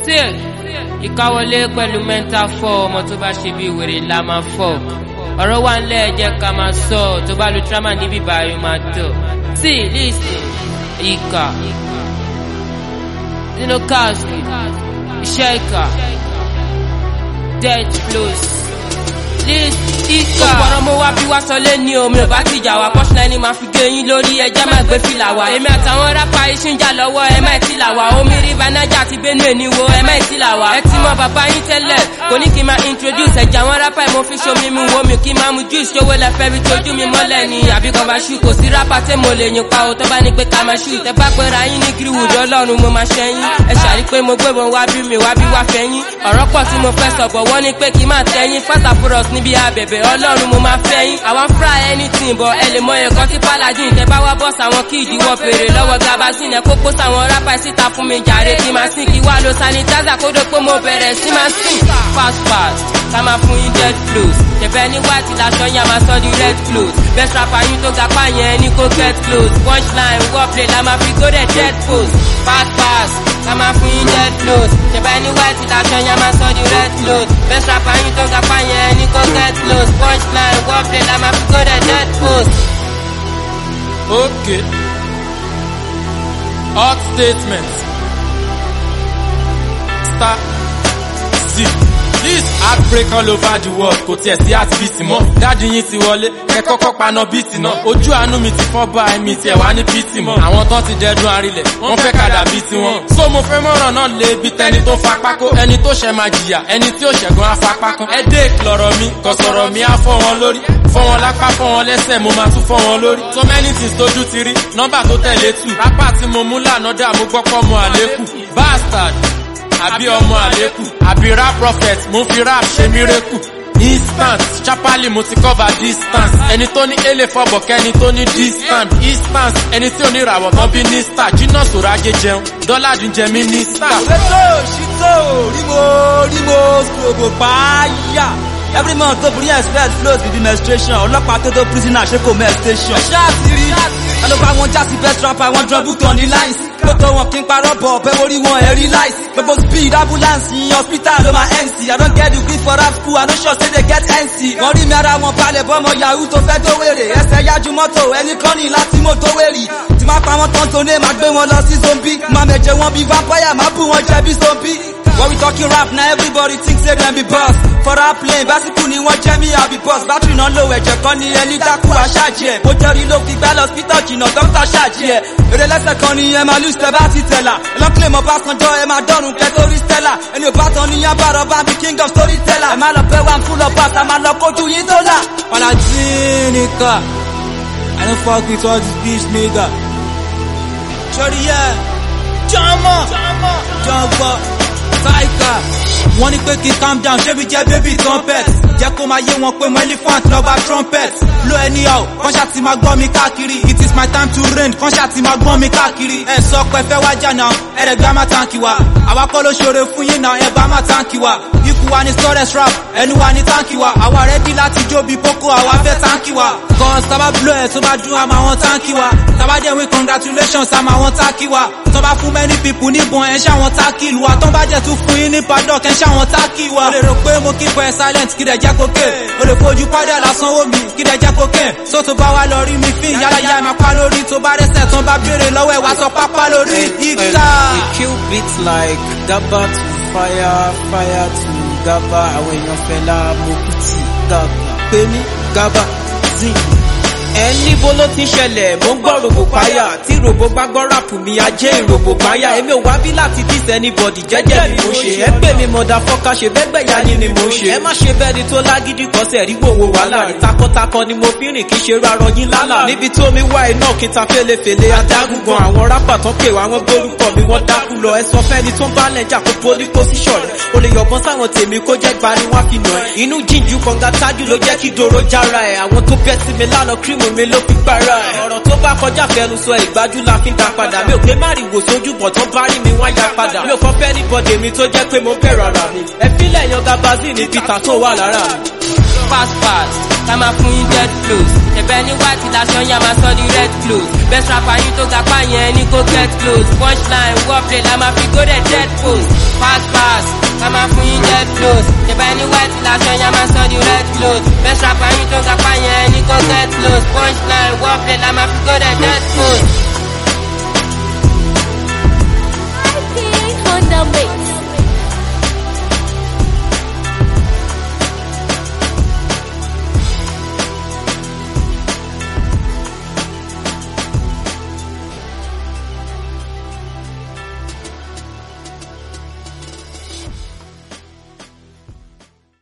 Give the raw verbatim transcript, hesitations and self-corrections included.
still ìkáwọlé pẹ̀lú mental fọ́ ọmọ tó bá ṣe bí wèrè la máa fọ́ ọ̀rọ̀ wà ńlẹ̀ jẹ́ ká máa sọ tó bá lu trauma níbí báyìí máa tọ̀ tí listen ìkà nínú káàsì iṣẹ́ ìkà death flows list ìkà. ọ̀pọ̀rọ̀ mo wá bí wá sọ lé ní omi ò bá ti jà wá pọ́ṣùlá ẹni máa fi gé yín lórí ẹjẹ́ máa gbé fìlà wá. èmi àtàwọn rápá ìṣíjà lọ́wọ́ ẹ má ì tí là wá omi rí banájà àti benue ní wo ẹ má ì tí là wá. ẹ ti mọ bàbá yín tẹ́lẹ̀ kò ní kí n máa introduce ẹ̀jà àwọn rápá ẹ̀ mo fi ṣomi mu wo mi kí n máa mu juice ṣówó lẹ fẹ́ fi tójú mi mọ́lẹ̀ ni àbí kan bá ṣú kò sí rápá tẹ́ mo lè yín pa o tó bá ní pé ká máa ṣú tẹ́ bá pẹ́ra yín ní gíríwùd ọlọ́run mo máa ṣẹ́yìn ẹ ṣàrí pé mo gbé wọn wá bí mi wá bí wá fẹ́yìn ọ̀rọ̀ pọ̀ tí mo fẹ́ sọ̀bọ̀ wọ́n ní pé kí n máa tẹ́yìn fast approach níbi abẹ̀bẹ̀ ọlọ́run mo máa fẹ́yìn àwọn fry anything bọ̀ ẹ lè mọ ẹ̀kọ́ tí paladin tẹ́ bá wá bọ́ọ̀sì àwọn kí ìdíwọ́ fèrè lọ́wọ́ gabazine ẹ kókó sáwọn rápá síta fún mi jàre kí máa sìn kí wá lo sanitizer kó dé pé mo bẹ̀rẹ̀ sí máa sìn fast fast ká máa fún yín dead flows ṣẹ̀fẹ̀ ní white lásán yá máa sọ di red clothes best rapper yín tó ga pààyàn ní kó get close punchline wordplay la máa fi go the dead pose fast fast ká máa fún yín dead flows ṣẹ̀fẹ̀ ní white lásán yá máa sọ di red clothes best rapper yín tó ga pààyàn ní kó get close punchline wordplay la máa fi go the dead pose. Okay. Hot statements. Star Z. This heartbreak all over the world kò tiẹ̀ sí heartbeat mọ́. Dájú yín ti wọlé ẹ kọ́kọ́ paná bíìtì náà. Ojú àánú mi ti fọ́ bá ẹ̀mí tiẹ̀ wá ní pìtì mọ́. Àwọn tán ti dẹdun arinlẹ̀ wọ́n fẹ́ kàdà bíi tiwọn. So mo fẹ́ mọ̀ràn náà lé bí tẹni tó fa pákó. Ẹni tó ṣẹ̀ máa jìyà ẹni tí ó ṣẹ̀gun á fa pákó. Ẹ dé ìkìlọ̀rọ̀ mi kò sọ̀rọ̀ mi á fọ́ wọn lórí. Fọ́ wọn lápá fọ́ wọn lẹ́sẹ̀ mo máa tún fọ́ wọn lórí. So many things tójú ti rí nọ́mbà tó tẹ̀lé tù. Rápá tí mo mú lànà dà mo gbọ́ pọ́ mọ àlékù. Bastard àbí ọmọ àlékù àbí rap prophet mo fi rap ṣe miracle instant chapali mo ti cover distance ẹni tó ní ele fọbọ kẹni tó ní distance instance ẹni tí ò ní ìràwọ̀ tán bí ní star jiná sòrò ajé jẹun dọ́là dín jẹ mí ní star. ṣètò ṣìtò rímo rímo strobo pààyà every month tó bring expect flows with the menstruation ọlọ́pàá tó tó prisoner ṣe kò mẹ́ station. ṣáà ti rí ẹlò bá wọn jásí best rapper wọn drum book on the lines gbogbo wọn kí n parọ́ bọ̀ ọ̀bẹ orí wọn ẹ̀rí láìsí gbogbo speed ambulance yin hospital ló máa end sí I don't get the grip for rap school I no sure say they get N C wọ́n rí mi ara wọn balẹ̀ bọ́mọ yahoo tó fẹ́ tó wèrè ẹsẹ̀ yájú mọ́tò ẹni kan ní láti mọ́ tó wèrè tí máa pa wọn tán tó ní máa gbé wọn lọ sí zombie máa mẹ̀jẹ̀ wọn bí vampire máa bù wọn jẹ bí zombie. When we talking rap now everybody thinks say them be boss for rap lane basiku ni wọ́n jẹ́ mi àbí boss battery náà low ẹ̀jẹ̀ kan ní ẹni dákú àṣàjì ẹ̀ bó jẹ́rí ló fi gbá lọ hospital jìnnà dókítà ṣàjì ẹ̀ èrè lẹ́sẹ̀ kan ní ẹ máa lose tẹ bá ti tẹ̀lá ẹlọ́pìlẹ̀ mọ̀ bá sanjọ́ ẹ máa dọ́rùn kẹ́ torí stella ẹni ò bá tán ní yán bàrọ̀ bá bí king of storyteller ẹ máa lọ pẹ́ wá ń full of pass ẹ máa lọ kojú yín tó là. Palatinka I don't fuck with all this bitch nigga. Sori yẹ jọmọ jọgbọ taika wọ́n ní pé kí calm down ṣé bí jẹ́ baby trumpet jẹ́ kó máa yé wọn pé mo elephant lọ́ba trumpet blow anyhow kàn ṣá ti máa gbọ́ mi káàkiri it is my time to reign kàn ṣá ti máa gbọ́ mi káàkiri ẹ sọ pé fẹ́ wájà náà ẹ̀rẹ̀ gbá má táǹkì wa àwa kọ́ ló ṣoore fún yín náà ẹ bá má táǹkì wa ikú wa ní storage rap ẹnu wa ní táǹkì wa àwa ready láti jó bí boko àwa fẹ́ táǹkì wa kan sábà blow ẹ̀ tó bá dún àmà wọn táǹkì wa sábà dẹ̀ wí congratulations àmà wọn táǹkì wa tó bá fún many people níbọn ẹ̀ ṣáwọn táǹkì lu wa tó bá jẹ́ tún fún yín ní paddock ẹ̀ ṣáwọn táǹkì wa. o lè rò pé mo keep ẹ silent kí dẹ̀ jẹ́ kókè o lè fojú padà lásán wò mí kí dẹ̀ jẹ́ kókè so tó bá wá lọ rí mi fín yálà yá máa pa lórí tó bá rẹ́sẹ̀ tó bá béèrè lọ́wọ́ ẹ̀ wá sọ pápá lórí ìgbà. we kill beats like Gabba to fire fire to Gabba àwọn èèyàn Fẹlá Mokuti Gabba pé ní Gabba zin. ẹni bó ló ti ń ṣẹlẹ̀ mò ń gbọ́ rògbò páyà tí rògbò bá gbọ́ rápù mi ajé ìrògbò páyà èmi ò wá bí láti diss anybody jẹ́jẹ́ ni mo ṣe ẹ pè mí mọ̀dà fọ́ká ṣe bẹ́gbẹ̀ ya ni ni mo ṣe ẹ má ṣe bẹ́ẹ̀ ni tó lágídí kọ́sẹ̀ rí gbòòwò wàhálà rí takọ́takọ́ ni mo fi rìn kí ṣe rárọ yín lálà níbi tó mi wá iná kí ta fẹ́lẹ́fẹ́lẹ́ adágún gan àwọn rápà tán pè wá wọn gbórúkọ mi wọ́n dákú lọ ẹ sọ fẹ́ni tó ń bá lẹ́jà kó poli position o lè yọ̀bọ̀n sáwọn tèmi kó jẹ́ gba ni wọ́n fi nà ẹ́ inú jíjù kọ̀ǹga tájú ló jẹ́ kí dòrò jára ẹ̀ àwọn tó bẹ́ sí mi lánàá kírìmù mi ló fi gbára ẹ̀ ọ̀rọ̀ tó bá kọjá fẹnu sọ ìgbájú la fi ń dá padà mi ò pé má rí wò sójú bọ̀ tán bá rí mi wá ya padà mi ò kọ́ fẹ́ ní bọ́dẹ̀ mi tó jẹ́ pé mo bẹ̀rù ara mi ẹ fílẹ̀ yan Gabazine ní Peter tó wà lára mi. fast fast ká máa fún yín dead close. Ẹ̀bẹ̀ ní white lásán yá máa sọ di red close. Best rapper yín tó ga pa yẹn ní kó get close. Punchline wordplay la máa fi go there dead post. Pass pass ká máa fún yín dead close. Ẹ̀bẹ̀ ní white lásán yá máa sọ di red close. Best rapper yín tó ga pa yẹn ní kó get close. Punchline wordplay la máa fi go there dead post.